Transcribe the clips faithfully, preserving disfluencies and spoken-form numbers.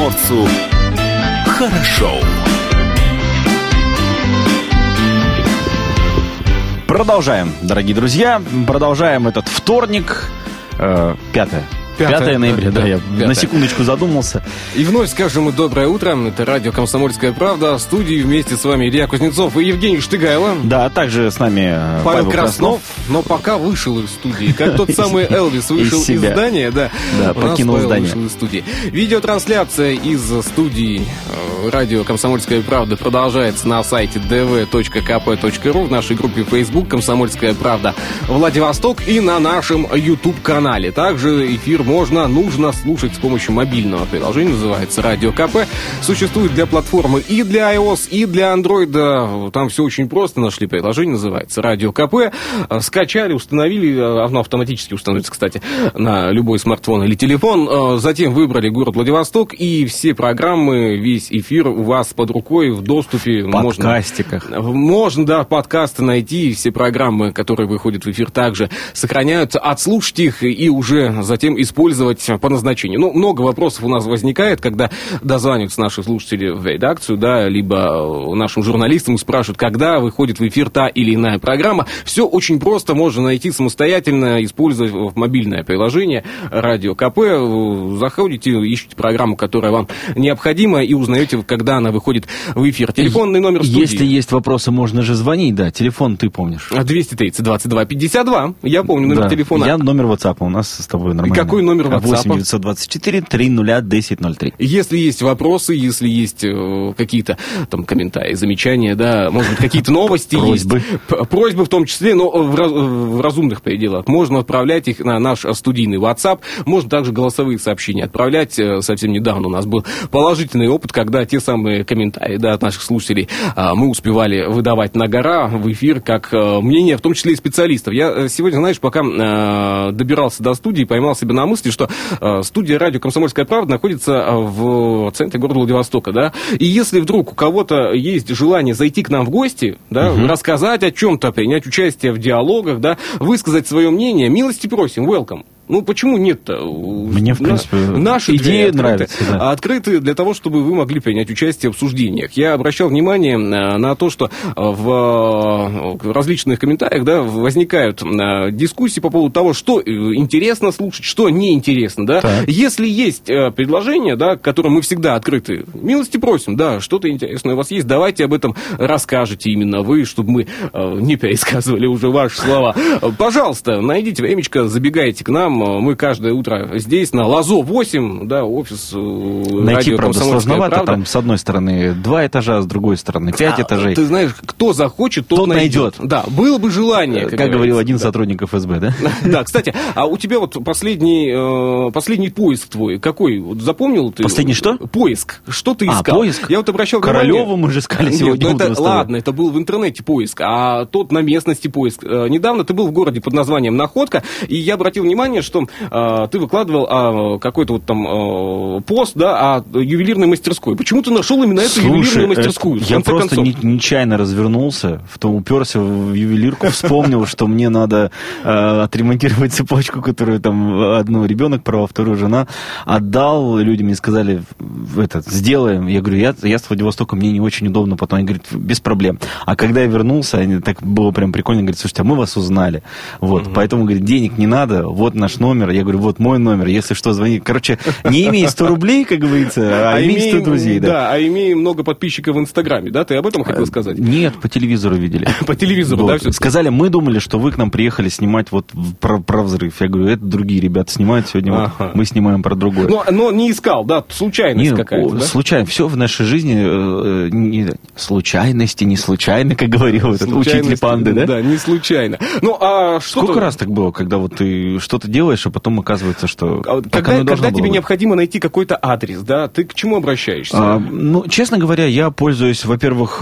комсомольцу хорошо. Продолжаем, дорогие друзья. Продолжаем этот вторник, э, пятое. пятое ноября, да, да, я пятое. На секундочку задумался. И вновь скажем мы доброе утро. Это радио «Комсомольская правда». В студии вместе с вами Илья Кузнецов и Евгений Штыгайло. Да, а также с нами Павел, Павел Краснов. Краснов. Но пока вышел из студии. Как тот самый Элвис вышел из, из здания, да, да покинул здание. Вышел из студии. Видеотрансляция из студии радио «Комсомольская правда» продолжается на сайте ди ви точка ка пэ точка ру, в нашей группе Facebook «Комсомольская правда» Владивосток и на нашем YouTube-канале. Также эфир можно, нужно слушать с помощью мобильного приложения, называется «Радио КП». Существует для платформы и для iOS, и для Android. Там все очень просто. Нашли приложение, называется «Радио КП». Скачали, установили. Оно автоматически установится, кстати, на любой смартфон или телефон. Затем выбрали город Владивосток, и все программы, весь эфир у вас под рукой в доступе. В подкастиках. Можно, можно, да, подкасты найти. Все программы, которые выходят в эфир, также сохраняются, отслушать их и уже затем использовать по назначению. Ну, много вопросов у нас возникает, когда дозваниваются наши слушатели в редакцию, да, либо нашим журналистам и спрашивают, когда выходит в эфир та или иная программа. Все очень просто, можно найти самостоятельно, использовать в мобильное приложение «Радио КП». Заходите, ищите программу, которая вам необходима, и узнаете, когда она выходит в эфир. Телефонный номер студии. Если есть вопросы, можно же звонить, да. Телефон ты помнишь. двести тридцать двадцать два пятьдесят два. Я помню номер да. телефона. Я номер WhatsApp у нас с тобой нормально. Какой номер WhatsApp? восемь девятьсот двадцать четыре триста десять ноль три. Если есть вопросы, если есть э, какие-то там комментарии, замечания, да, может быть, какие-то новости просьбы. есть. Просьбы в том числе, но в, раз, в разумных пределах. Можно отправлять их на наш студийный WhatsApp. Можно также голосовые сообщения отправлять. Совсем недавно у нас был положительный опыт, когда те самые комментарии, да, от наших слушателей э, мы успевали выдавать на гора в эфир, как э, мнение, в том числе и специалистов. Я сегодня, знаешь, пока э, добирался до студии, поймал себя на мысли, что э, студия радио «Комсомольская правда» находится в центре города Владивостока, да, и если вдруг у кого-то есть желание зайти к нам в гости, да, угу. рассказать о чем-то, принять участие в диалогах, да, высказать свое мнение, милости просим, welcome. Ну, почему нет-то? Мне, в принципе, наши идея открыты, нравится. Да. Открыты для того, чтобы вы могли принять участие в обсуждениях. Я обращал внимание на то, что в различных комментариях, да, возникают дискуссии по поводу того, что интересно слушать, что неинтересно. Да? Если есть предложения, да, к которым мы всегда открыты, милости просим, да, что-то интересное у вас есть, давайте об этом расскажете именно вы, чтобы мы не пересказывали уже ваши слова. Пожалуйста, найдите времечко, забегайте к нам. Мы каждое утро здесь, на Лазо восемь, да, офис Найти, радио правда, сложновато. Правда. Там, с одной стороны, два этажа, с другой стороны, пять а, этажей. Ты знаешь, кто захочет, тот, тот найдет. найдет. Да, было бы желание. Как, как говорил один да. сотрудник эф эс бэ, да? Да, кстати, а у тебя вот последний, последний поиск твой, какой? Вот запомнил ты? Последний что? Поиск. Что ты искал? А, поиск? Я вот обращал внимание. Королёву мы же искали сегодня. Нет, это, ладно, это был в интернете поиск, а тот на местности поиск. Недавно ты был в городе под названием Находка, и я обратил внимание, что ты выкладывал а, какой-то вот там а, пост, да, о ювелирной мастерской. Почему ты нашел именно эту Слушай, ювелирную мастерскую? Это, я просто не, нечаянно развернулся, в том уперся в ювелирку, вспомнил, что мне надо а, отремонтировать цепочку, которую там одну ребенок порвал, вторую жена. Отдал, люди мне сказали, это, сделаем. Я говорю, я, я с Владивостока, мне не очень удобно потом. Они говорят, без проблем. А когда я вернулся, они, так было прям прикольно, говорят, слушайте, а мы вас узнали. Вот, угу. Поэтому, говорит, денег не надо, вот наш номер. Я говорю, вот мой номер, если что, звони. Короче, не имей сто рублей, как говорится, а, а имей сто друзей. Да. да, а имей много подписчиков в Инстаграме, да? Ты об этом хотел сказать? Нет, по телевизору видели. По телевизору, вот. Да? Все? Сказали, мы думали, что вы к нам приехали снимать вот про, про взрыв. Я говорю, это другие ребята снимают, сегодня ага. вот мы снимаем про другое. Но, но не искал, да? Случайность не, какая-то, да? Случайно. Все в нашей жизни э, не, случайности, не случайно, как говорил этот учитель панды, да? Да, не случайно. Ну, а что Сколько раз так было, когда вот ты что-то делаешь, а потом оказывается, что... Когда, когда тебе быть. необходимо найти какой-то адрес, да, ты к чему обращаешься? А, ну, честно говоря, я пользуюсь, во-первых,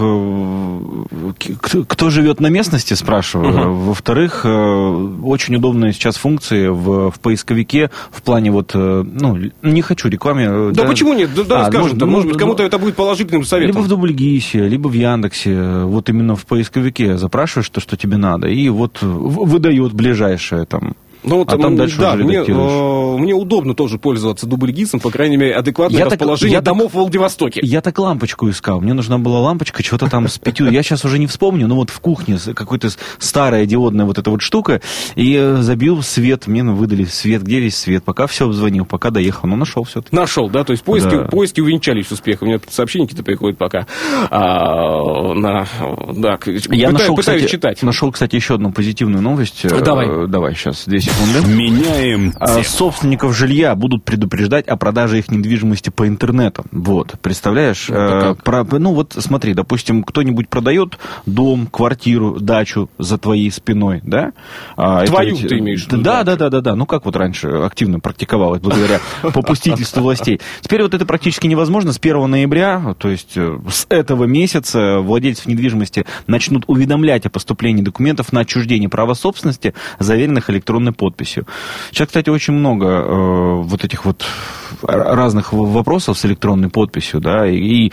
кто, кто живет на местности, спрашиваю. Uh-huh. Во-вторых, очень удобные сейчас функции в, в поисковике в плане вот, ну, не хочу рекламы. Да, да почему нет? Да, да а, скажем, может, может быть, кому-то это будет положительным советом. Либо в Дубльгисе, либо в Яндексе, вот именно в поисковике запрашиваешь то, что тебе надо, и вот выдает ближайшее там. Ну, вот, а там дальше да, уже мне, редактируешь. э, мне удобно тоже пользоваться дубльгизом, по крайней мере, адекватное Я расположение так, я домов так, в Владивостоке. Я так лампочку искал. Мне нужна была лампочка, что-то там с пятью. Я сейчас уже не вспомню, но вот в кухне какая-то старая диодная вот эта вот штука. И забил свет, мне выдали свет, где весь свет. Пока все обзвонил, пока доехал, но нашел все-таки. Нашел, да? То есть поиски, да. поиски увенчались успехом. У меня сообщения какие-то приходят пока. А, на, да, я пытаюсь, нашел, пытаюсь кстати, читать. Нашел, кстати, еще одну позитивную новость. Давай. Давай, сейчас, две секунды. Меняем тему. Собственников жилья будут предупреждать о продаже их недвижимости по интернету. Вот, представляешь? Это как? Про, ну вот смотри, допустим, кто-нибудь продает дом, квартиру, дачу за твоей спиной, да? Твою Это, ты имеешь в виду? Да, да, да, да, да. Ну как вот раньше активно практиковалось, благодаря попустительству властей. Теперь вот это практически невозможно. С первого ноября, то есть с этого месяца, владельцев недвижимости начнут уведомлять о поступлении документов на отчуждение права собственности, заверенных электронной подписью. Сейчас, кстати, очень много э, вот этих вот разных вопросов с электронной подписью, да, и, и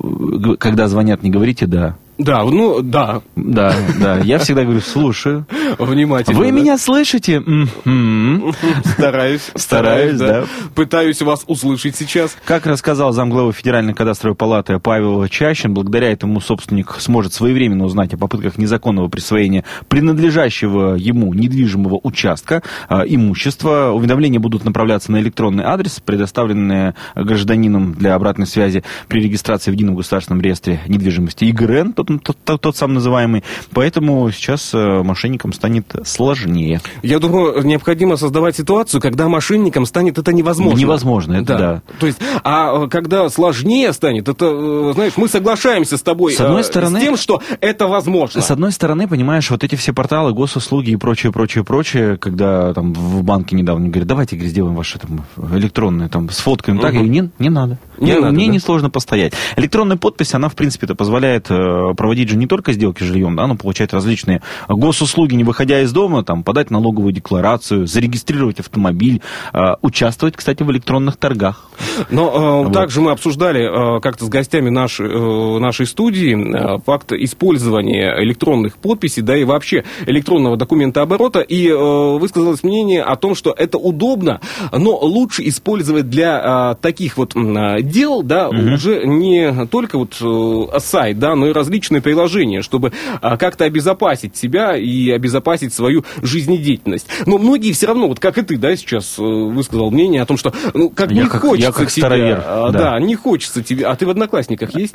когда звонят, не говорите «да». Да, ну, да. Да, да. Я всегда говорю, слушаю. Внимательно. Вы да? меня слышите? М-м-м. Стараюсь. Стараюсь, да. Пытаюсь вас услышать сейчас. Как рассказал замглавы Федеральной кадастровой палаты Павел Чащин, благодаря этому собственник сможет своевременно узнать о попытках незаконного присвоения принадлежащего ему недвижимого участка, э, имущества. Уведомления будут направляться на электронный адрес, предоставленный гражданином для обратной связи при регистрации в Едином государственном реестре недвижимости ИГРН, тот, тот, тот, тот сам называемый. Поэтому сейчас мошенникам станет сложнее. Я думаю, необходимо создавать ситуацию, когда мошенникам станет это невозможно. Невозможно, это да. да. То есть, а когда сложнее станет, это, знаешь, мы соглашаемся с тобой с, одной стороны, с тем, что это возможно. С одной стороны, понимаешь, вот эти все порталы, госуслуги и прочее, прочее, прочее, когда там в банке недавно говорят, давайте говорит, сделаем ваше там электронное, там, сфоткаем, угу. так, и не, не надо. Не Я, надо мне да? несложно постоять. Электронная подпись, она, в принципе-то, позволяет проводить же не только сделки с жильем, да, но получать различные госуслуги, не выходя из дома, там, подать налоговую декларацию, зарегистрировать автомобиль, э, участвовать, кстати, в электронных торгах. Но э, вот. также мы обсуждали э, как-то с гостями нашей, э, нашей студии э, факт использования электронных подписей, да и вообще электронного документооборота, и э, высказалось мнение о том, что это удобно, но лучше использовать для э, таких вот э, дел, да, угу. уже не только вот э, сайт, да, но и различные приложения, чтобы э, как-то обезопасить себя и обезопасить свою жизнедеятельность. Но многие все равно, вот как и ты, да, сейчас э, высказал мнение о том, что ну, как я не как, хочется я как тебе, старовер, а, да. да, не хочется тебе. А ты в Одноклассниках есть?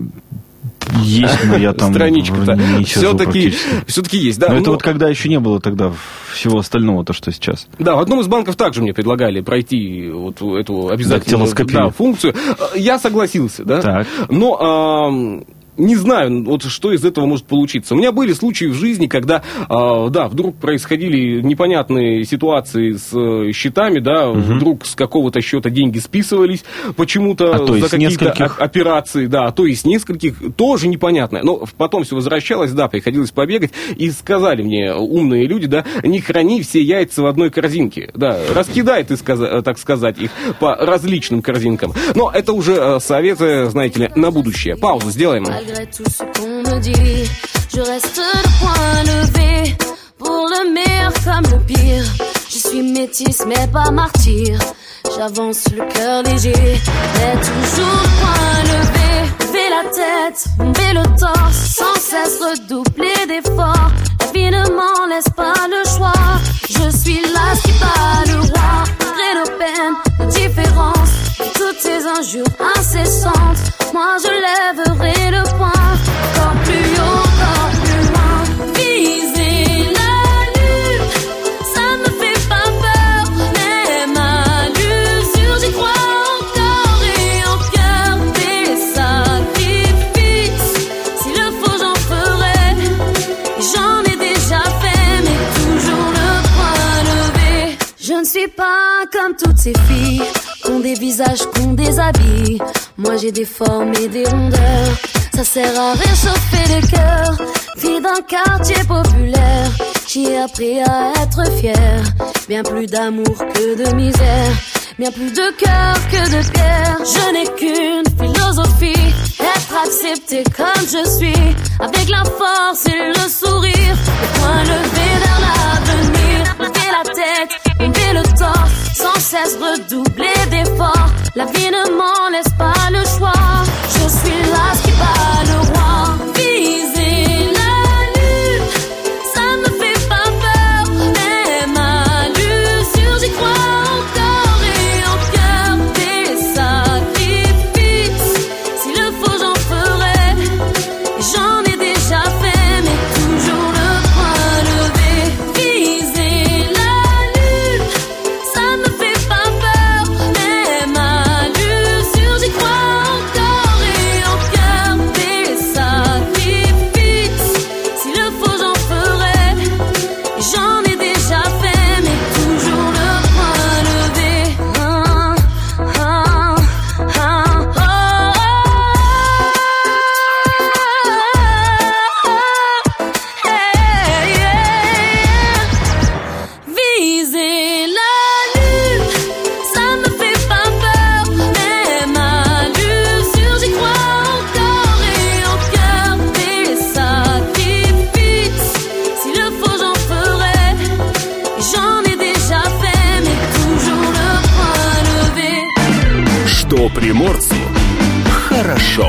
Есть, но я там страничка-то все-таки, все-таки есть, да. Но, но это ну, вот когда еще не было тогда всего остального, то, что сейчас. Да, в одном из банков также мне предлагали пройти вот эту обязательную да, функцию. Я согласился, да. Так. Но а, не знаю, вот что из этого может получиться. У меня были случаи в жизни, когда, э, да, вдруг происходили непонятные ситуации с э, счетами, да, угу. вдруг с какого-то счета деньги списывались почему-то а за какие-то нескольких... операции, да, а то и с нескольких, тоже непонятно. Но потом все возвращалось, да, приходилось побегать, и сказали мне умные люди, да, не храни все яйца в одной корзинке, да, раскидай ты, так сказать, их по различным корзинкам. Но это уже советы, знаете ли, на будущее. Паузу сделаем. Malgré tout ce qu'on me dit, je reste le point levé, pour le meilleur comme le pire. Je suis métisse mais pas martyr, j'avance le cœur léger, mais toujours le point levé. Lever la tête, lever le torse, sans cesse redoubler d'efforts. La vie ne m'en laisse pas le choix, je suis là qui bat le roi. Malgré nos peines, nos différences, toutes ces injures incessantes, moi je lèverai le poing, encore plus haut, encore plus loin. Viser la lune, ça me fait pas peur, même à l'usure, j'y crois encore et en cœur. Des sacrifices, s'il le faut j'en ferai, j'en ai déjà fait, mais toujours le poing levé. Je ne suis pas comme toutes ces filles qu'on des visages, qu'on des habits. Moi j'ai des formes et des rondeurs, ça sert à réchauffer les cœurs. Fille d'un quartier populaire, j'y ai appris à être fière, bien plus d'amour que de misère. bien plus de cœur que de pierre. Je n'ai qu'une philosophie, être accepté comme je suis, avec la force et le sourire, le poing levé vers l'avenir, lever la tête, lever le torse, sans cesse redoubler d'efforts. La vie ne m'en laisse pas le choix, je suis là qui bat le roi. Viser la lune, ça me fait pas peur, même à l'usure j'y crois encore et en cœur. Des sacrifices, s'il le faut j'en ferai, et j'en ai déjà fait, mais toujours le poing levé. Viser la lune, ça me fait pas peur, même à l'usure j'y crois encore et en cœur. Des sacrifices, s'il le faut j'en ferai, et j'en ai déjà fait, mais toujours le poing levé. Ah, ah, ah, ah, hey, yeah. Viser la lune, ça me fait pas peur, même à l'usure j'y crois encore et en cœur. Des sacrifices, s'il le faut j'en ferai, et j'en ai déjà fait, mais toujours le poing levé. Что приморцу хорошо.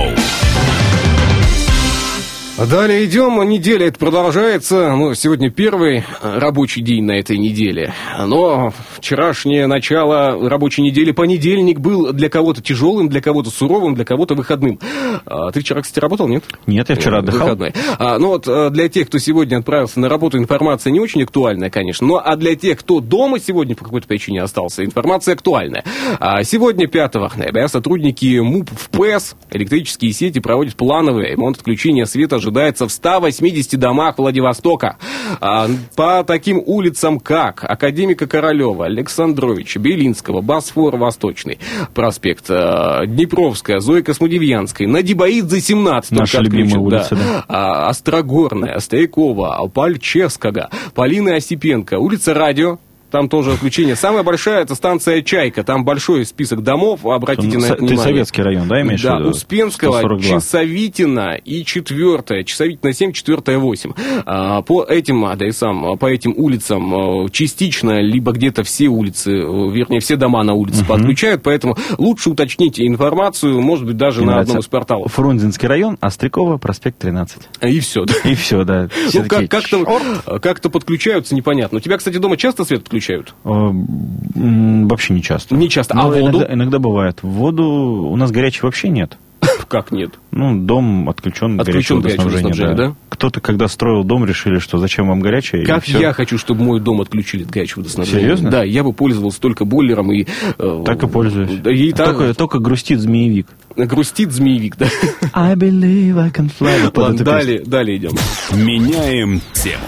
Далее идем. Неделя это продолжается. Ну, сегодня первый рабочий день на этой неделе. Но вчерашнее начало рабочей недели, понедельник, был для кого-то тяжелым, для кого-то суровым, для кого-то выходным. А, ты вчера, кстати, работал, нет? Нет, я вчера отдыхал. Выходной. А, ну вот для тех, кто сегодня отправился на работу, информация не очень актуальная, конечно. Но а для тех, кто дома сегодня по какой-то причине остался, информация актуальная. А, сегодня, пятого ноября, сотрудники МУП ВПЭС, электрические сети, проводят плановый ремонт. Отключения света ожидается в ста восьмидесяти домах Владивостока. А, по таким улицам, как Академика Королева, Александровича, Белинского, Босфор Восточный, проспект а, Днепровская, Зои Космодемьянской, Надибаидзе, семнадцать. Наши любимые улицы, да. А, Острогорная, Стоякова, Пальчевского, Полины Осипенко, улица Радио. Там тоже отключение. Самая большая — это станция «Чайка». Там большой список домов, обратите на это Ты внимание. Советский район, да, имеешь да, в виду? Успенского, сто сорок два. Часовитина и четвертая. Часовитина семь, четвертая восемь. А, по этим адресам, по этим улицам частично, либо где-то все улицы, вернее, все дома на улице uh-huh. подключают, поэтому лучше уточните информацию, может быть, даже Мне на одном из порталов. Фрунзенский район, Острякова, проспект тринадцать. И все, да. И все, да. Ну, как, как-то, как-то подключаются, непонятно. У тебя, кстати, дома часто свет отключают? Вообще не часто. Не часто. А Но воду? Иногда, иногда бывает. Воду у нас горячей вообще нет. Как нет? Ну, дом отключен, отключен горячего водоснабжения, да. да? Кто-то, когда строил дом, решили, что зачем вам горячее. Как я хочу, чтобы мой дом отключили от горячего водоснабжения. Серьезно? Да, я бы пользовался только бойлером и... Э, так и пользуюсь. И а так... только, только грустит змеевик. Грустит змеевик, да. I believe I can fly. Ладно, далее, далее идем. Меняем тему.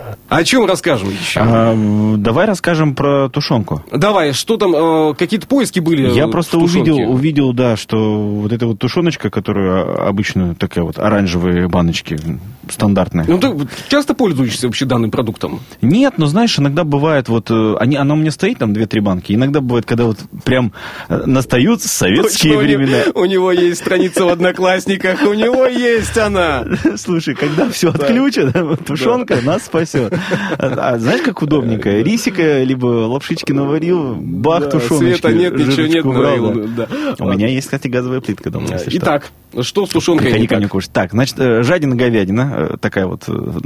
О чем расскажем еще? А, давай расскажем про тушенку. Давай, что там, э, какие-то поиски были? Я просто увидел, увидел, да, что вот эта вот тушеночка, которая обычно такая вот оранжевые баночки, стандартная. Ну, ты часто пользуешься вообще данным продуктом? Нет, но знаешь, иногда бывает, вот, они, оно у меня стоит, там, две-три банки, иногда бывает, когда вот прям настают советские Точно, времена. У него, у него есть страница в Одноклассниках, у него есть она. Слушай, когда все отключат, тушенка нас спасет. А знаешь, как удобненько? Рисика, либо лапшички наварил, бах, да, тушеночки. Света нет, ничего нет. Убрал, да. Да. У меня есть, кстати, газовая плитка дома. Итак, что, что с тушенкой? Приходи ко мне кушать. Так, значит, жадина, говядина, такая вот,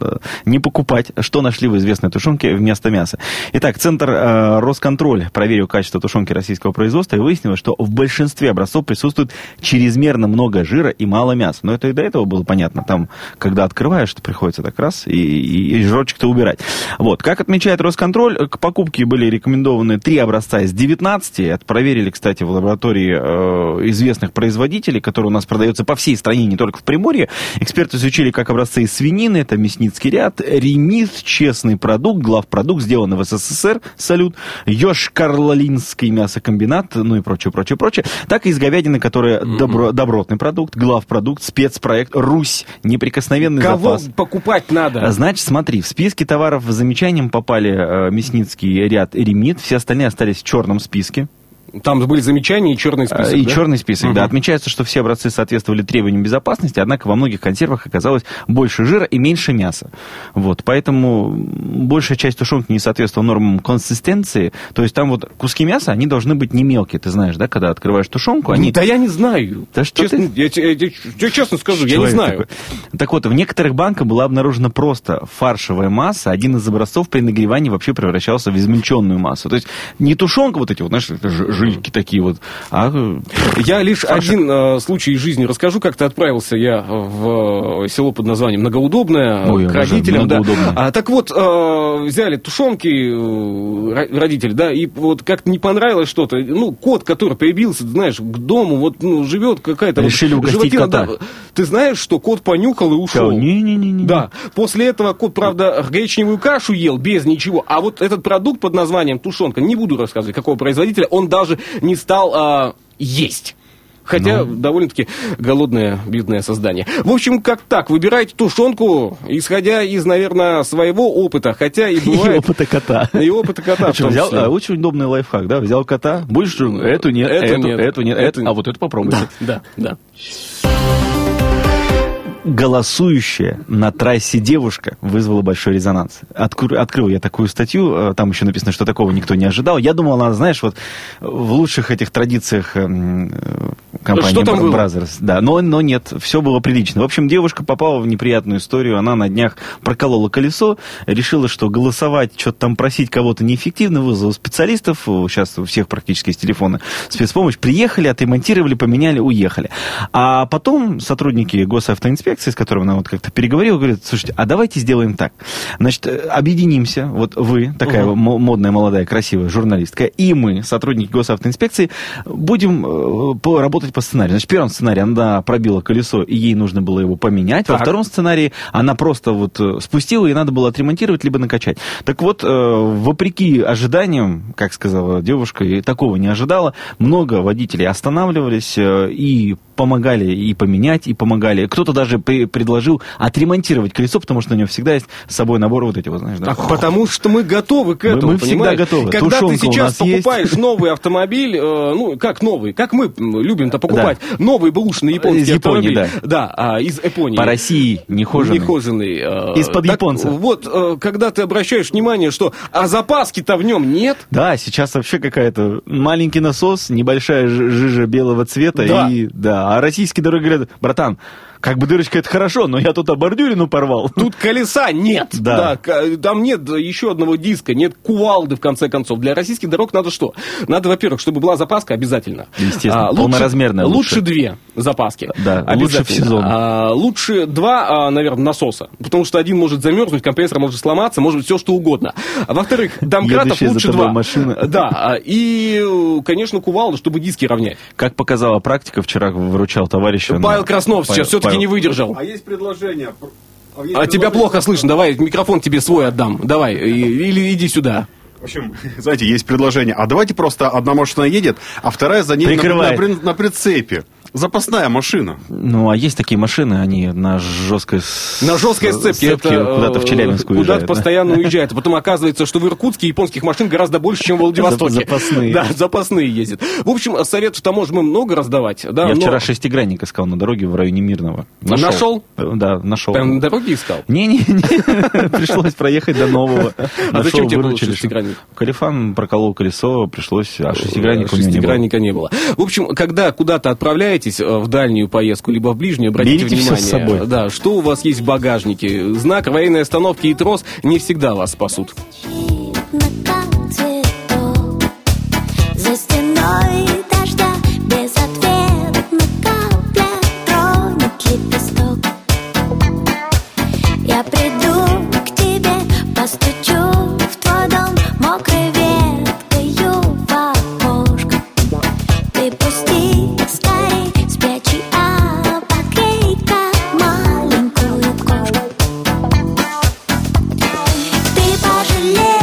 не покупать. Что нашли в известной тушенке вместо мяса? Итак, Центр э, Росконтроль проверил качество тушенки российского производства и выяснилось, что в большинстве образцов присутствует чрезмерно много жира и мало мяса. Но это и до этого было понятно. Там, когда открываешь, то приходится так раз и, и, и жирочек-то убирать. Вот. Как отмечает Росконтроль, к покупке были рекомендованы три образца из девятнадцати. Это проверили, кстати, в лаборатории э, известных производителей, которые у нас продаются по всей стране, не только в Приморье. Эксперты изучили как образцы из свинины, это Мясницкий ряд, Ремит, честный продукт, главпродукт, сделанный в СССР, салют, Йошкар-Олинский мясокомбинат, ну и прочее, прочее, прочее, так и из говядины, которая mm-hmm. добро, добротный продукт, главпродукт, спецпроект, Русь, неприкосновенный Кого запас. покупать надо? Значит, смотри, в списке товаров с замечанием попали э, Мясницкий ряд и Ремит, все остальные остались в черном списке. Там были замечания и черный список, И да? черный список, Угу. да. Отмечается, что все образцы соответствовали требованиям безопасности, однако во многих консервах оказалось больше жира и меньше мяса. Вот, поэтому большая часть тушенки не соответствовала нормам консистенции. То есть там вот куски мяса, они должны быть не мелкие. Ты знаешь, да, когда открываешь тушенку, они... Да я не знаю. Да что честно, ты... я, я, я, я честно скажу, я не Человек знаю. такой. Так вот, в некоторых банках была обнаружена просто фаршевая масса. Один из образцов при нагревании вообще превращался в измельченную массу. То есть не тушенка вот эти вот, знаешь, ж- жильки такие вот, а... Я лишь Фарш. один э, случай из жизни расскажу. Как-то отправился я в село под названием Многоудобное Ой, к обожаю, родителям. Да. Многоудобное. А, так вот, э, взяли тушенки э, родители, да, и вот как-то не понравилось что-то. Ну, кот, который появился, ты знаешь, к дому, вот, ну, живет какая-то... Решили вот, угостить животина, кота. да. Ты знаешь, что кот понюхал и ушел. Не-не-не. Да. После этого кот, правда, гречневую кашу ел без ничего. А вот этот продукт под названием тушенка, не буду рассказывать, какого производителя, он даже не стал а, есть. Хотя ну. довольно-таки голодное, бедное создание. В общем, как так, выбирайте тушенку, исходя из, наверное, своего опыта. Хотя и бывает... И опыта кота. И опыта кота. А что, взял, а, очень удобный лайфхак, да? Взял кота, будешь, эту нет, эту, эту, нет, эту нет, эту... эту, а вот эту попробуйте. Да, да, да. Голосующая на трассе девушка вызвала большой резонанс. Открыл, открыл я такую статью, там еще написано, что такого никто не ожидал. Я думал, она, знаешь, вот в лучших этих традициях компании Brothers. Да, но, но нет, все было прилично. В общем, девушка попала в неприятную историю. Она на днях проколола колесо, решила, что голосовать, что-то там просить кого-то неэффективно, вызвала специалистов. Сейчас у всех практически с телефона спецпомощь. Приехали, отремонтировали, поменяли, уехали. А потом сотрудники госавтоинспекции, с которым она вот как-то переговорила, говорит: слушайте, а давайте сделаем так. Значит, объединимся, вот вы, такая угу. модная, молодая, красивая журналистка, и мы, сотрудники госавтоинспекции, будем э, работать по сценарию. Значит, в первом сценарии она пробила колесо, и ей нужно было его поменять. Так. Во втором сценарии она просто вот спустила, и надо было отремонтировать, либо накачать. Так вот, э, вопреки ожиданиям, как сказала девушка, и такого не ожидала, много водителей останавливались э, и помогали и поменять, и помогали. Кто-то даже при, предложил отремонтировать колесо, потому что у него всегда есть с собой набор вот эти, вот, знаешь, да? Так, потому что мы готовы к этому, Мы, мы всегда готовы. Когда Тушенка ты сейчас покупаешь есть. новый автомобиль, э, ну, как новый, как мы любим-то покупать, да. новый бэушный японский из Японии, автомобиль. Да, да а, из Японии. По России, нехоженный. Нехоженный. Э, Из-под так, японца. Вот, э, когда ты обращаешь внимание, что, а запаски-то в нем нет. Да, сейчас вообще какая-то маленький насос, небольшая жижа белого цвета, да. и, да, а российские дороги говорят: братан, как бы дырочка это хорошо, но я тут обордюрину порвал. Тут колеса нет. Да. Да. Там нет еще одного диска, нет кувалды, в конце концов. Для российских дорог надо что? Надо, во-первых, чтобы была запаска обязательно. Естественно, а, полноразмерная лучше. Лучше две запаски. Да, лучше в сезон. А, лучше два, а, наверное, насоса. Потому что один может замерзнуть, компрессор может сломаться, может быть все что угодно. А, во-вторых, домкратов лучше два. Машина. Да, и, конечно, кувалда, чтобы диски равнять. Как показала практика, вчера выручал товарища. Павел на... Краснов сейчас все-таки не выдержал. А есть предложение. А, есть а тебя плохо слышно, давай микрофон тебе свой отдам. Давай, или иди сюда. В общем, знаете, есть предложение. А давайте просто одна машина едет, а вторая за ней на, на, на прицепе. Запасная машина. Ну, а есть такие машины, они на жесткой на жесткой сцепке, сцепке это, куда-то в Челябинск уезжают. Куда-то да? постоянно уезжают. А потом оказывается, что в Иркутске японских машин гораздо больше, чем в Владивостоке. Запасные. Да, запасные ездят. В общем, советов-то можем мы много раздавать. Да, Я но... вчера шестигранник искал на дороге в районе Мирного. Нашел? Нашел? Да, нашел. Прям на дороге искал? Не-не-не, пришлось проехать до нового. А зачем тебе был шестигранник? Калифан проколол колесо, пришлось, а шестигранника у него не было. Шестигранника не было. В общем, когда куда-то отправляетесь в дальнюю поездку, либо в ближнюю, обратите Берите внимание, все с собой. Да, что у вас есть в багажнике. Знак аварийной остановки и трос не всегда вас спасут. Я приду к тебе, постучу в твой дом мокрой веткою в окошко. Ты пусти скорей, спрячь, а покрой, как маленькую кошку. Ты пожалеешь.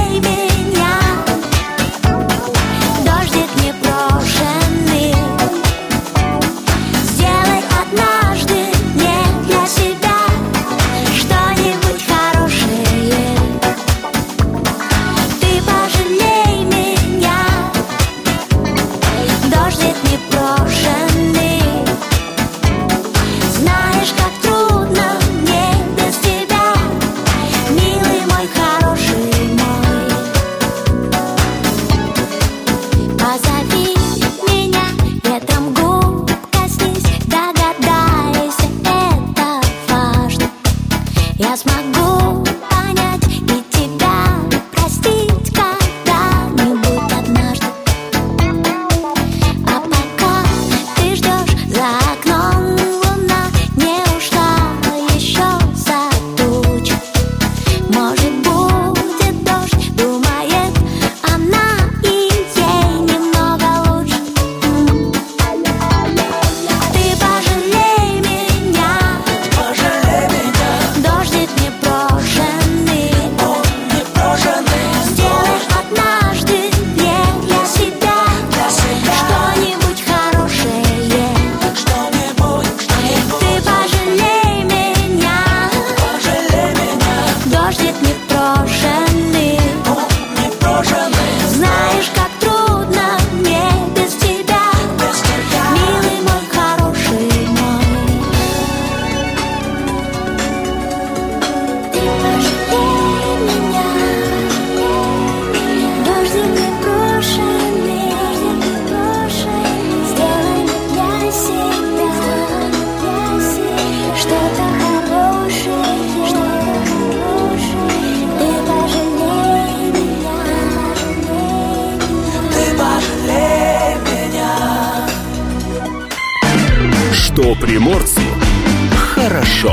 Что приморцу хорошо.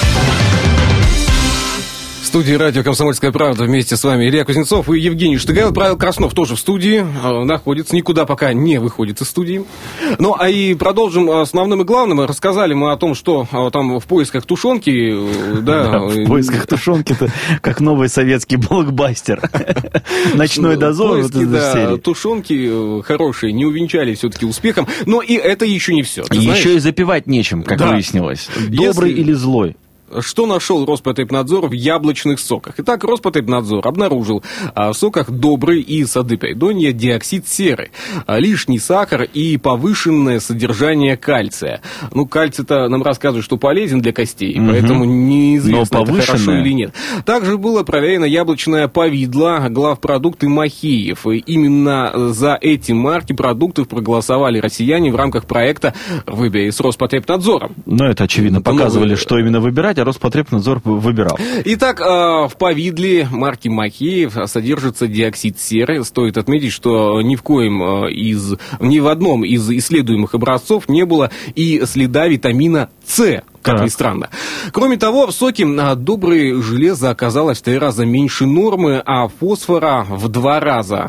В студии радио «Комсомольская правда» вместе с вами Илья Кузнецов и Евгений Штыгаев. Павел Краснов тоже в студии находится, никуда пока не выходит из студии. Ну, а и продолжим основным и главным. Рассказали мы о том, что там в поисках тушенки... Да, да в поисках тушенки-то как новый советский блокбастер. Ночной дозор. Поиски, да, тушенки хорошие не увенчались все-таки успехом. Но и это еще не все. Еще и запивать нечем, как выяснилось. Добрый или злой. Что нашел Роспотребнадзор в яблочных соках? Итак, Роспотребнадзор обнаружил в соках Добрый и Сады Придонья диоксид серы, лишний сахар и повышенное содержание кальция. Ну, кальций-то нам рассказывают, что полезен для костей, угу. Поэтому неизвестно, это хорошо или нет. Также было проверено яблочное повидло, главпродукты Махеев. И именно за эти марки продуктов проголосовали россияне в рамках проекта «Выбери с Роспотребнадзором». Ну, это очевидно, показывали, новый... что именно выбирать, а Роспотребнадзор выбирал. Итак, в повидле марки Махеев содержится диоксид серы. Стоит отметить, что ни в коем из, ни в одном из исследуемых образцов не было и следа витамина С. Как ни странно. Кроме того, в соке Добрый железо оказалось в три раза меньше нормы, а фосфора в два раза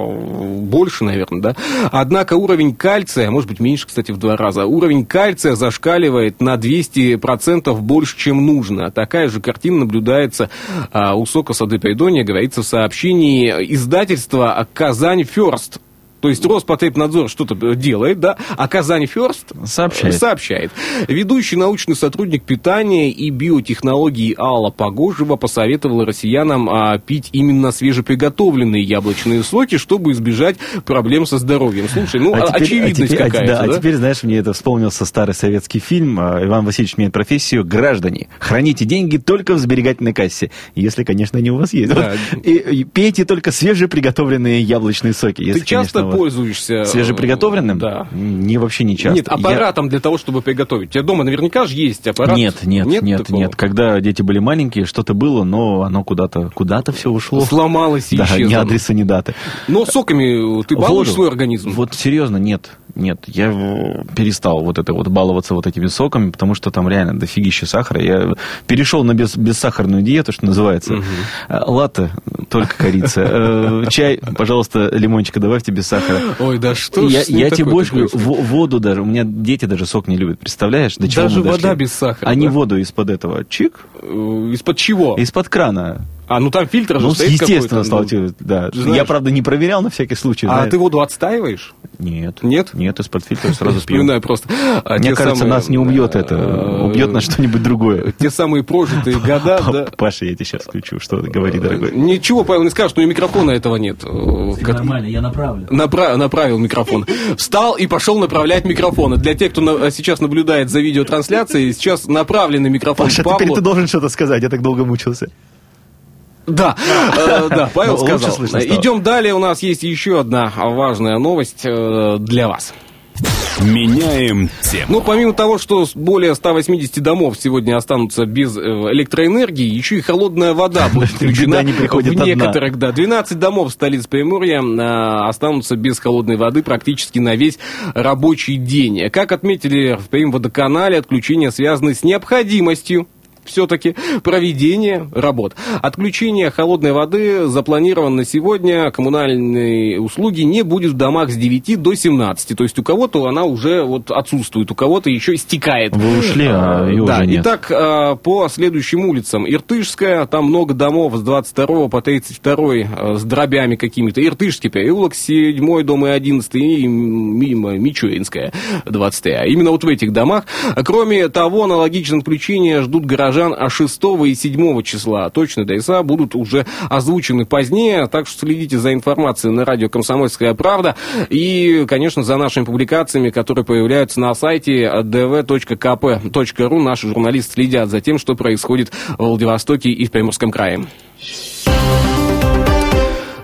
больше, наверное, да? Однако уровень кальция, может быть, меньше, кстати, в два раза, уровень кальция зашкаливает на двести процентов больше, чем нужно. Такая же картина наблюдается у сока Сады Придонья, говорится в сообщении издательства «Казань Фёрст». То есть Роспотребнадзор что-то делает, да, а Казань Фёрст сообщает. сообщает. Ведущий научный сотрудник питания и биотехнологий Алла Погожева посоветовала россиянам а, пить именно свежеприготовленные яблочные соки, чтобы избежать проблем со здоровьем. Слушай, ну, а теперь, очевидность а теперь, какая-то, да, да? А теперь, знаешь, мне это вспомнился старый советский фильм. Иван Васильевич меняет профессию. Граждане, храните деньги только в сберегательной кассе. Если, конечно, они у вас есть. Да. Вот, и, и пейте только свежеприготовленные яблочные соки. Если, Ты часто конечно, пользуешься... Свежеприготовленным? Да. Не, вообще не часто. Нет, аппаратом Я... для того, чтобы приготовить. У тебя дома наверняка же есть аппарат. Нет, нет, нет, нет, нет. Когда дети были маленькие, что-то было, но оно куда-то, куда-то все ушло. Сломалось и да, исчезло. Ни адреса, ни даты. Но соками ты балуешь свой организм? Вот серьезно, нет. Нет, я перестал вот это вот баловаться вот этими соками, потому что там реально дофигища сахара. Я перешел на без, бессахарную диету, что называется. Угу. Латте, только корица. Чай, пожалуйста, лимончика добавьте без сахара. Ой, да что я, я тебе больше говорю, воду даже. У меня дети даже сок не любят, представляешь? До чего даже мы вода дошли? Без сахара. Они да? Воду из-под этого чик. Из-под чего? Из-под крана. А, ну там фильтр же ну, стоит естественно, какой-то. Ну, да. Я, правда, не проверял на всякий случай. А знаешь. ты воду отстаиваешь? Нет. Нет? Нет, из-под фильтра сразу пью. Вспоминаю просто. Мне кажется, самые... нас не убьет это. Убьет на что-нибудь другое. Те самые прожитые года, да. Паша, я тебе сейчас включу. Что ты говори, дорогой? Ничего, Павел не скажет, но и микрофона этого нет. Нормально, я направлю. Напра- направил микрофон. Встал и пошел направлять микрофоны. Для тех, кто на- сейчас наблюдает за видеотрансляцией, сейчас направленный микрофон Паша, Павлу. теперь ты должен что-то сказать. Я так долго мучился. Да, э, да, Павел сказал. Идем далее, у нас есть еще одна важная новость э, для вас. Меняем тему. Ну, помимо того, что более ста восьмидесяти домов сегодня останутся без электроэнергии, еще и холодная вода будет включена в некоторых. Да, двенадцать домов столиц Приморья останутся без холодной воды практически на весь рабочий день. Как отметили в Примводоканале, отключения связаны с необходимостью все-таки проведение работ. Отключение холодной воды запланировано на сегодня. Коммунальные услуги не будет в домах с девяти до семнадцати. То есть у кого-то она уже вот отсутствует, у кого-то еще стекает. Вы ушли, а ее да, уже нет. Итак, по следующим улицам. Иртышская, там много домов с двадцать второго по тридцать второй с дробями какими-то. Иртышский переулок, седьмой дом и одиннадцатый, и мимо Мичуринская, двадцатая. Именно вот в этих домах. Кроме того, аналогичное отключение ждут горожане а шестого и седьмого числа. Точные адреса будут уже озвучены позднее, так что следите за информацией на радио «Комсомольская правда» и, конечно, за нашими публикациями, которые появляются на сайте ди ви точка ка пэ точка ру. Наши журналисты следят за тем, что происходит в Владивостоке и в Приморском крае.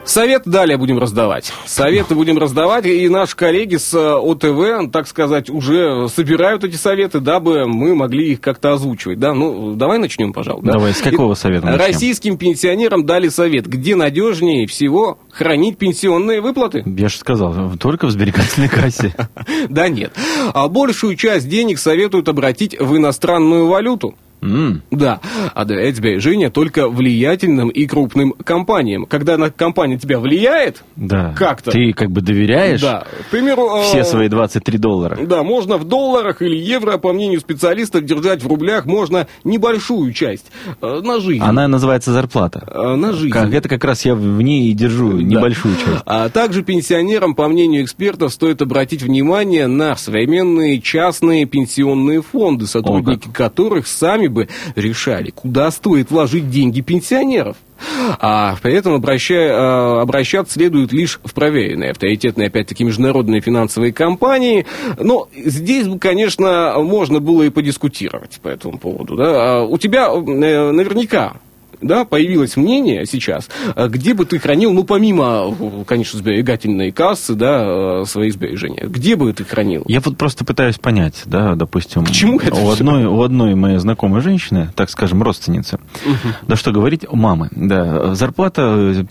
Советы далее будем раздавать. Советы будем раздавать, и наши коллеги с ОТВ, так сказать, уже собирают эти советы, дабы мы могли их как-то озвучивать. Да? Ну, давай начнем, пожалуй. Да? Давай, с какого совета начнем? Российским пенсионерам дали совет, где надежнее всего хранить пенсионные выплаты. Я же сказал, только в сберегательной кассе. Да нет. А большую часть денег советуют обратить в иностранную валюту. Mm. Да, а доверять сбережения только влиятельным и крупным компаниям. Когда на компания тебя влияет, да. как-то... Ты как бы доверяешь да. К примеру, все э... свои двадцать три доллара. Да, можно в долларах или евро, по мнению специалистов, держать в рублях можно небольшую часть э, на жизнь. Она называется зарплата. Э, на жизнь. Как, это как раз я в ней и держу да. небольшую часть. А также пенсионерам, по мнению экспертов, стоит обратить внимание на современные частные пенсионные фонды, сотрудники О, которых сами бы решали, куда стоит вложить деньги пенсионеров. А при этом обращая, обращаться следует лишь в проверенные, авторитетные, опять-таки, международные финансовые компании. Но здесь, конечно, можно было и подискутировать по этому поводу. Да? У тебя наверняка... Да, появилось мнение сейчас, где бы ты хранил, ну, помимо, конечно, сберегательной кассы, да, свои сбережения, где бы ты хранил? Я вот просто пытаюсь понять, да, допустим, Почему это у, одной, у одной моей знакомой женщины, так скажем, родственницы, угу. да что говорить, у мамы, да, зарплата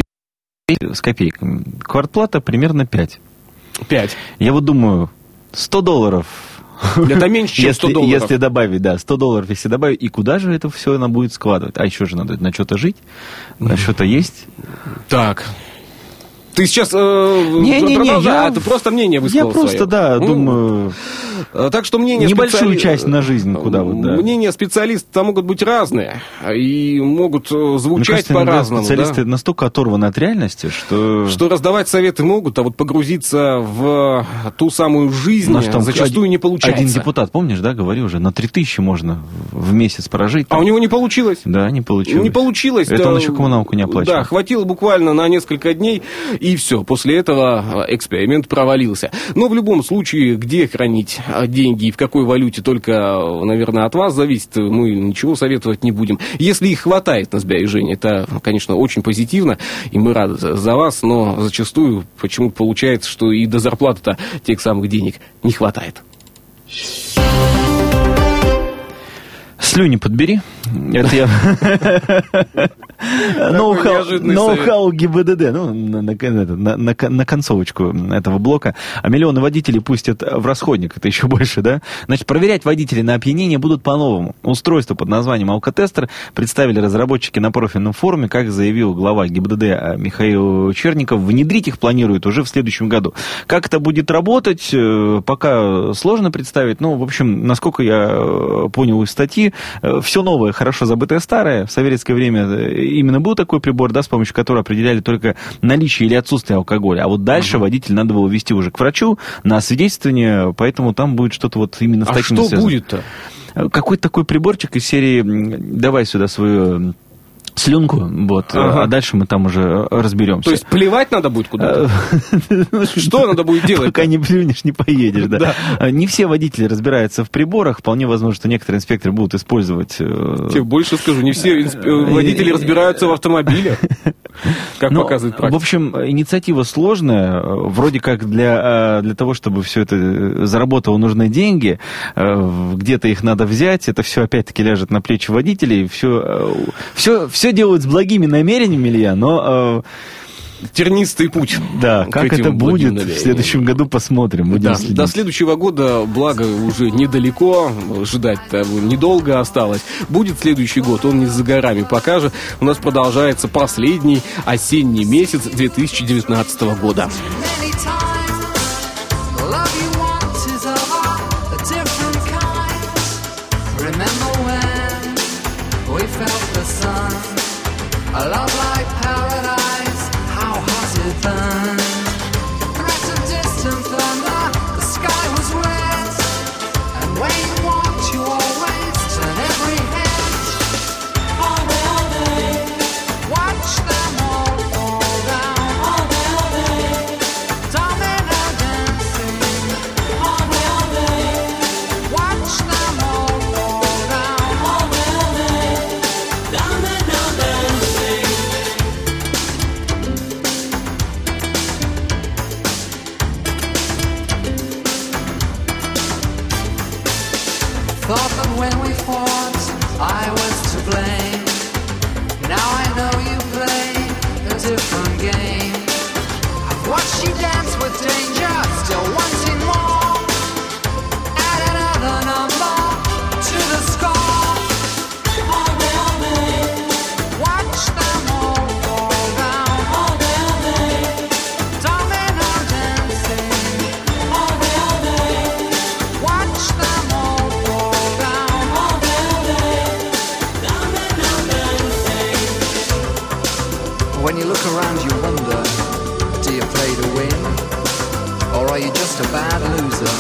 с копейками, квартплата примерно пять. пять. Я вот думаю, сто долларов... Это меньше, чем сто долларов. Если добавить, да, сто долларов, если добавить, и куда же это все она будет складывать? А еще же надо на что-то жить, на что-то есть. Так. Ты сейчас э, не, не, не, я, а, ты просто мнение высказал Я просто, свое. да, ну, думаю... Так что мнение небольшую специали... часть на жизнь куда вот, да. Мнения специалистов могут быть разные и могут звучать кажется, по-разному. Специалисты да? настолько оторваны от реальности, что... Что раздавать советы могут, а вот погрузиться в ту самую жизнь там зачастую один, не получается. Один депутат, помнишь, да, говорил уже, на три тысячи можно в месяц прожить. А там. у него не получилось. Да, не получилось. Не получилось. Это да, он еще коммуналку не оплачивал. Да, хватило буквально на несколько дней, и все. После этого эксперимент провалился. Но в любом случае, где хранить деньги и в какой валюте, только, наверное, от вас зависит. Мы ничего советовать не будем. Если их хватает на сбережение, это, конечно, очень позитивно, и мы рады за вас, но зачастую почему-то получается, что и до зарплаты-то тех самых денег не хватает. Слюни подбери. Это я... Ноу-хау ГИБДД. Ну, на, на, на, на, на концовочку этого блока. А миллионы водителей пустят в расходник. Это еще больше, да? Значит, проверять водителей на опьянение будут по-новому. Устройство под названием «Алкотестер» представили разработчики на профильном форуме. Как заявил глава ГИБДД Михаил Черников, внедрить их планируют уже в следующем году. Как это будет работать, пока сложно представить. Ну, в общем, насколько я понял из статьи, все новое, хорошо забытое старое. В советское время именно был такой прибор, да, с помощью которого определяли только наличие или отсутствие алкоголя. А вот дальше угу. водитель надо было везти уже к врачу на освидетельствование, поэтому там будет что-то вот именно с а таким связано. А что связано. будет-то? Какой-то такой приборчик из серии «давай сюда свою слюнку», вот, ага. а дальше мы там уже разберемся. То есть плевать надо будет куда-то? Что надо будет делать? Пока не плюнешь, не поедешь, да. Не все водители разбираются в приборах, вполне возможно, что некоторые инспекторы будут использовать... Тебе больше скажу, не все водители разбираются в автомобилях, как показывает практика. В общем, инициатива сложная, вроде как для, для того, чтобы все это заработало, нужны деньги, где-то их надо взять, это все опять-таки ляжет на плечи водителей, все, все, все делают с благими намерениями, Илья, но... Тернистый путь. Да, как это будет в следующем году, посмотрим. Да, до следующего года, благо, уже недалеко, ждать недолго осталось. Будет следующий год, он не за горами. Пока же у нас продолжается последний осенний месяц две тысячи девятнадцатого года. thought that when we fought, I was to blame. Now I know you play a different game. I've watched you dance with danger, still wanting more. Add another number to the score. All day, all day. Watch them all fall down. All day, all day. Domino dancing. All day, all day. Watch them all fall down. All day, all day. Domino dancing. When you look around, you wonder, do you play to win? Or are you just a bad loser?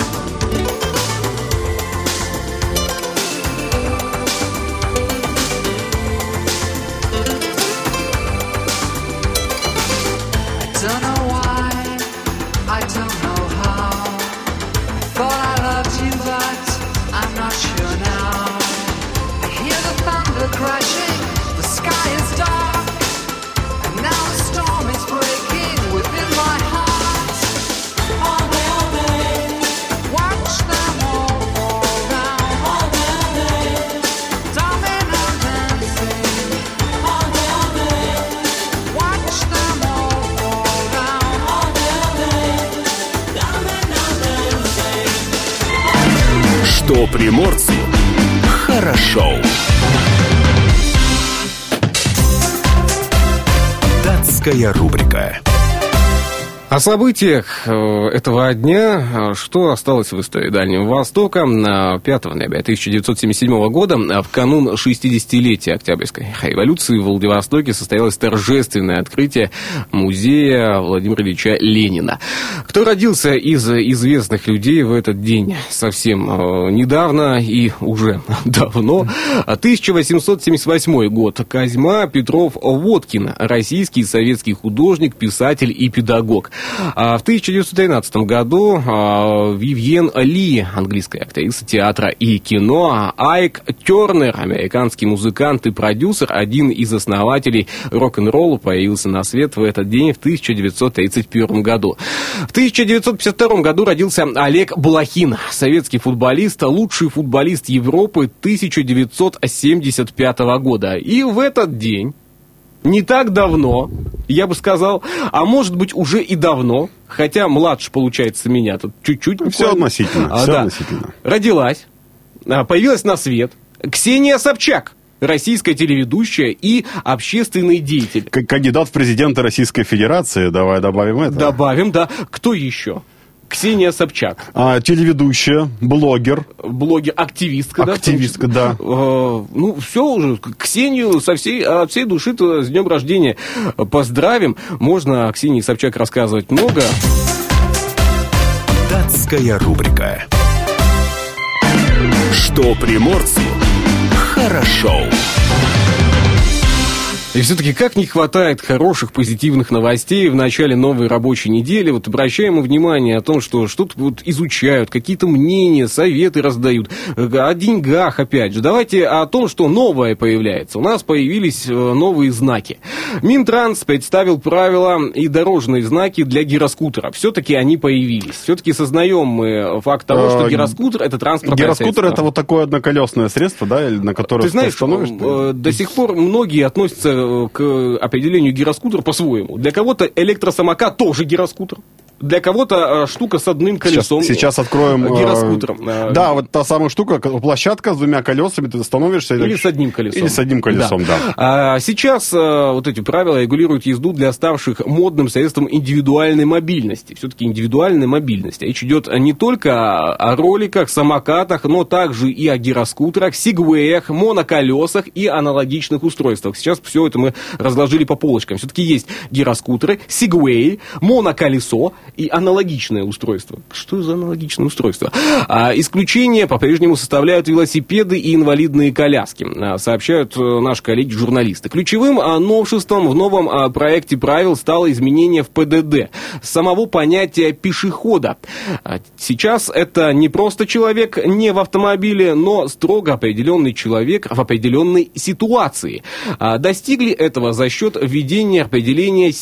I don't know why, I don't know how. I thought I loved you, but I'm not sure now. I hear the thunder crashing, the sky is dark, and now the storm is breaking within my heart. All day, all day, watch them all fall down. All day, all day, domino dancing. All day, all day, watch them all fall down. All day, all day, domino dancing. Что приморцу хорошо. Датская рубрика. О событиях э, этого дня, э, что осталось в истории Дальнего Востока. пятого ноября тысяча девятьсот семьдесят седьмого года, в канун шестидесятилетия Октябрьской революции, в Владивостоке состоялось торжественное открытие музея Владимира Ильича Ленина. Кто родился из известных людей в этот день совсем э, недавно и уже давно? тысяча восемьсот семьдесят восьмой год. Козьма Петров Водкин, российский и советский художник, писатель и педагог. А в тысяча девятьсот тринадцатом году а, Вивьен Ли, английская актриса театра и кино, Айк Тернер, американский музыкант и продюсер, один из основателей рок-н-ролла, появился на свет в этот день в тысяча девятьсот тридцать первом году. В тысяча девятьсот пятьдесят втором году родился Олег Блохин, советский футболист, лучший футболист Европы тысяча девятьсот семьдесят пятого года. И в этот день, не так давно, я бы сказал, а может быть уже и давно, хотя младше получается меня, тут чуть-чуть. Все относительно, а, все да, относительно. Родилась, появилась на свет Ксения Собчак, российская телеведущая и общественный деятель. К- кандидат в президенты Российской Федерации, давай добавим это. Добавим, да. Кто еще? Ксения Собчак. А, телеведущая, блогер. Блогер, активистка, да? Активистка, да. Э, ну, все уже. Ксению со всей, от всей души-то с днем рождения поздравим. Можно о Ксении Собчак рассказывать много. Датская рубрика. Что приморцу хорошо. И все-таки как не хватает хороших, позитивных новостей в начале новой рабочей недели. Вот обращаем внимание о том, что что-то вот изучают, какие-то мнения, советы раздают. О деньгах, опять же. Давайте о том, что новое появляется. У нас появились новые знаки. Минтранс представил правила и дорожные знаки для гироскутера. Все-таки они появились. Все-таки сознаем мы факт того, что гироскутер — это транспортное средство. Гироскутер — это вот такое одноколесное средство, да, на которое ты знаешь, что до сих пор многие относятся к определению гироскутер по-своему. Для кого-то электросамокат тоже гироскутер. Для кого-то штука с одним колесом. Сейчас, сейчас откроем гироскутером. Да, вот та самая штука, площадка с двумя колесами, ты становишься... Или с одним колесом. Или с одним колесом, да. да. А сейчас вот эти правила регулируют езду для ставших модным средством индивидуальной мобильности. Все-таки индивидуальная мобильность. Речь идет не только о роликах, самокатах, но также и о гироскутерах, сигвеях, моноколесах и аналогичных устройствах. Сейчас все это мы разложили по полочкам. Все-таки есть гироскутеры, сигвеи, моноколесо и аналогичное устройство. Что за аналогичное устройство? А, исключение по-прежнему составляют велосипеды и инвалидные коляски, а, сообщают а, наши коллеги-журналисты. Ключевым а, новшеством в новом а, проекте правил стало изменение в ПДД самого понятия пешехода. А, сейчас это не просто человек не в автомобиле, но строго определенный человек в определенной ситуации. А, достигли этого за счет введения определения СИМ.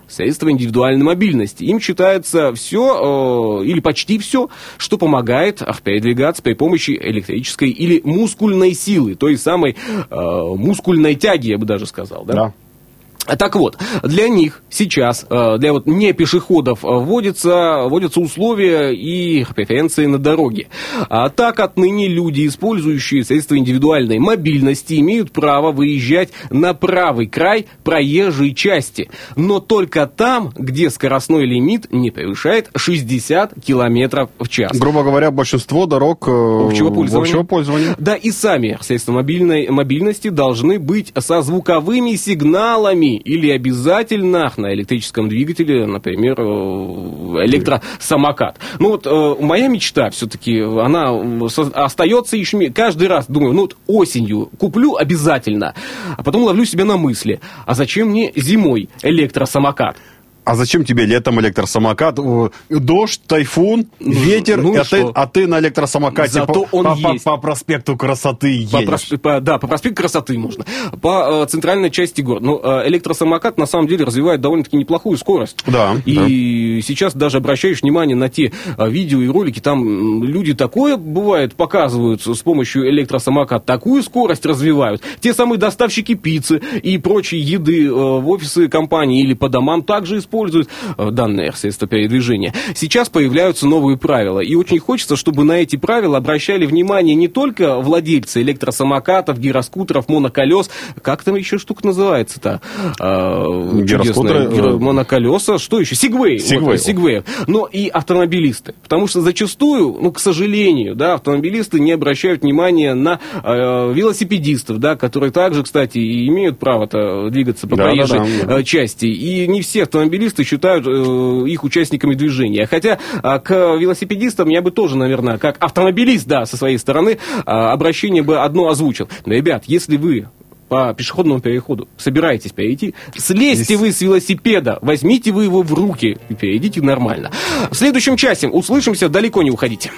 средства индивидуальной мобильности. Им считается все, э, или почти все, что помогает передвигаться при помощи электрической или мускульной силы, той самой э, мускульной тяги, я бы даже сказал. Да? Да. Так вот, для них сейчас, для вот не пешеходов, вводятся, вводятся условия и преференции на дороге. А так отныне люди, использующие средства индивидуальной мобильности, имеют право выезжать на правый край проезжей части, но только там, где скоростной лимит не превышает шестьдесят километров в час. Грубо говоря, большинство дорог общего пользования. общего пользования. Да, и сами средства мобильной мобильности должны быть со звуковыми сигналами или обязательно на электрическом двигателе, например, электросамокат. Ну вот э, моя мечта все-таки, она остается еще... Каждый раз думаю, ну вот осенью куплю обязательно, а потом ловлю себя на мысли, а зачем мне зимой электросамокат? А зачем тебе летом электросамокат? Дождь, тайфун, ветер, ну а, ты, а ты на электросамокате Зато по, он по, есть. По, по проспекту красоты по едешь. просп... по, да, по проспекту красоты можно. По э, центральной части города. Но э, электросамокат на самом деле развивает довольно-таки неплохую скорость. Да. И да. Сейчас даже обращаешь внимание на те э, видео и ролики, там люди такое, бывает, показывают с помощью электросамоката, такую скорость развивают. Те самые доставщики пиццы и прочей еды э, в офисы компании или по домам также используют э, данное средство передвижения. Сейчас появляются новые правила, и очень хочется, чтобы на эти правила обращали внимание не только владельцы электросамокатов, гироскутеров, моноколес, как там еще штука называется-то? А, Гироскутеры, Гиро... моноколеса, что еще? Сигвей. Сигвей. Сигвей. Но и автомобилисты, потому что зачастую, ну, к сожалению, да, автомобилисты не обращают внимания на э, велосипедистов, да, которые также, кстати, и имеют право-то двигаться по да, проезжей да, да, да. части, и не все автомобилисты считают их участниками движения. Хотя к велосипедистам я бы тоже, наверное, как автомобилист, да, со своей стороны, обращение бы одно озвучил. Но, ребят, если вы по пешеходному переходу собираетесь перейти, слезьте Здесь... вы с велосипеда, возьмите вы его в руки и перейдите нормально. В следующем часе услышимся, далеко не уходите.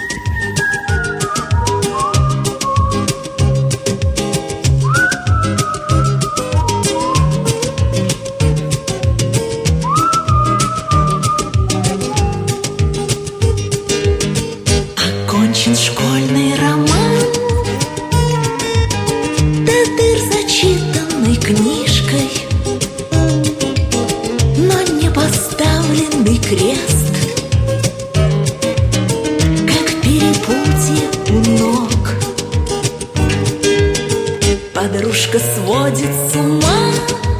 Школьный роман, до дыр зачитанный книжкой, но не поставленный крест, как перепутье у ног. Подружка сводит с ума,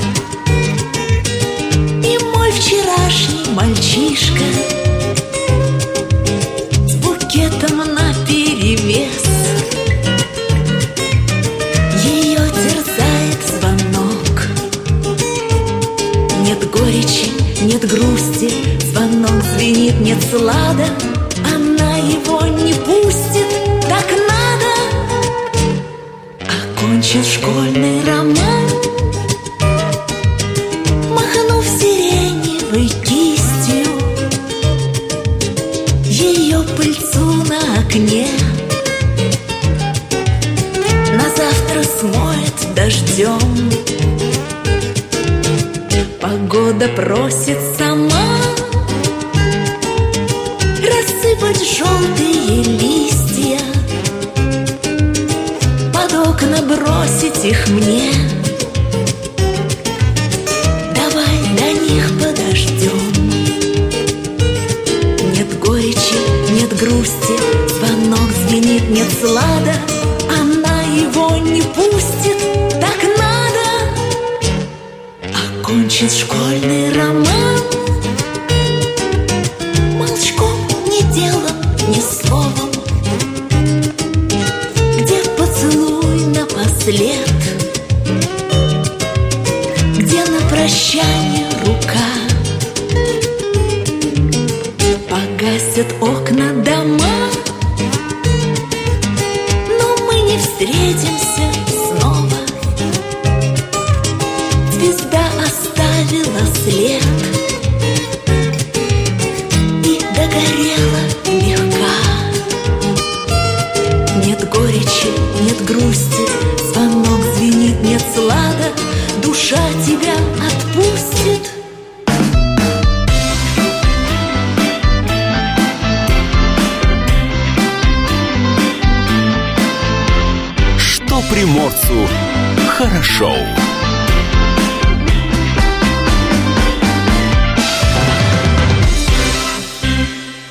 и мой вчерашний мальчишка с букетом наперевес. Ее терзает звонок. Нет горечи, нет грусти, звонок звенит, нет слада. Она его не пустит, так надо. Окончил школьный роман, махнув сиреневой кистью, ее пыльцу на окне на завтра смоет дождем. Погода просит сама рассыпать желтые листья, под окна бросить их мне. Давай до них подождем. Нет горечи, нет грусти, звонок звенит, нет слада. Она его не пустит, так надо. Окончен школьный роман, молчком, ни делом, ни словом, где поцелуй напослед, где на прощание рука. Погасят окна дома, но мы не встретимся снова. Звезда оставила след и догорела легка. Нет горечи, нет грусти, звонок звенит, нет слада. Душа тебя отпустит, приморцу хорошо.